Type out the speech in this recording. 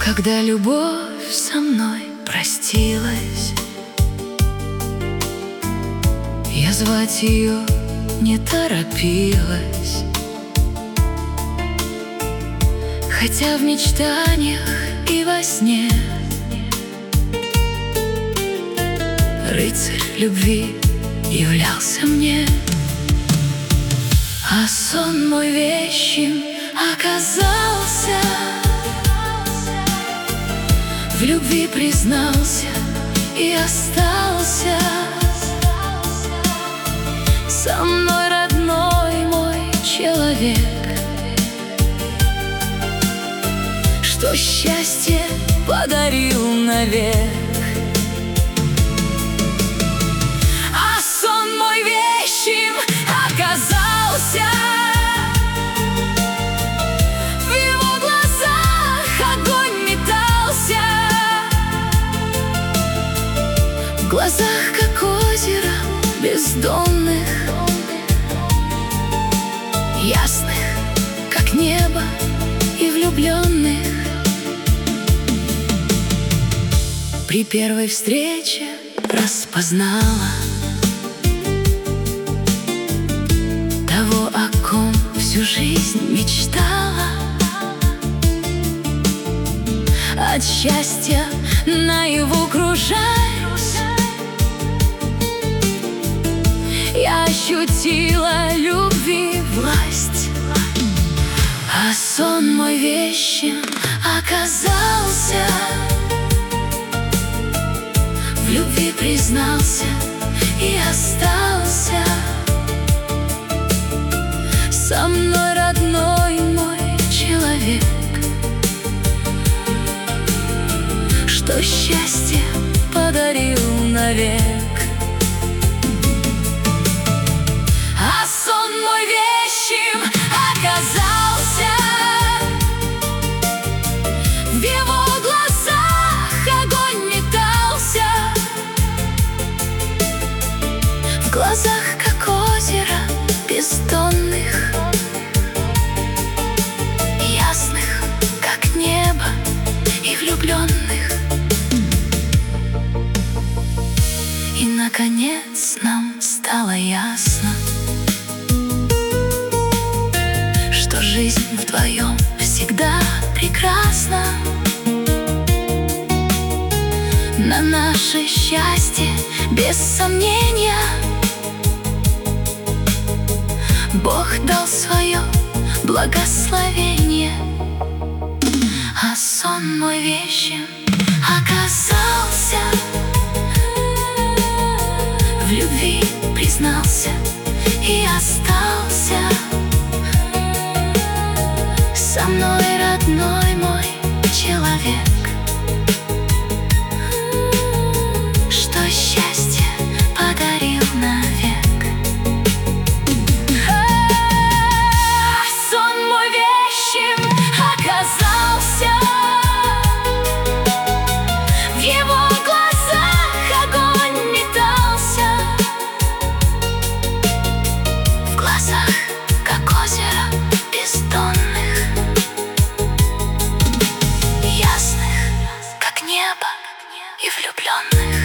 Когда любовь со мной простилась, я звать ее не торопилась, хотя в мечтаниях и во сне рыцарь любви являлся мне. А сон мой вещим оказался, в любви признался и остался. Со мной родной мой человек, что счастье подарил навек. А сон мой вещим оказался, в его глазах огонь метался, в глазах, как озеро бездонных, ясных, как небо, и влюбленных. При первой встрече распознала того, о ком всю жизнь мечтала. От счастья наяву кружась, я ощутила любви власть. А сон мой вещим оказался, в любви признался и остался. Со мной родной мой человек, что счастье подарил навек. А сон мой вещим оказался, в его глазах огонь метался, в глазах, как озеро бездонных, ясных, как небо, и влюбленных. И, наконец, нам стало ясно, что жизнь вдвоем всегда прекрасна. На наше счастье, без сомнения, Бог дал свое благословение. А сон мой вещим оказался, в любви признался и остался. Со мной родной мой человек, что счастье подарил навек. Сон мой вещим оказался, в его глазах огонь метался, в глазах, как озеро бездонных, ясных, как небо, и влюбленных.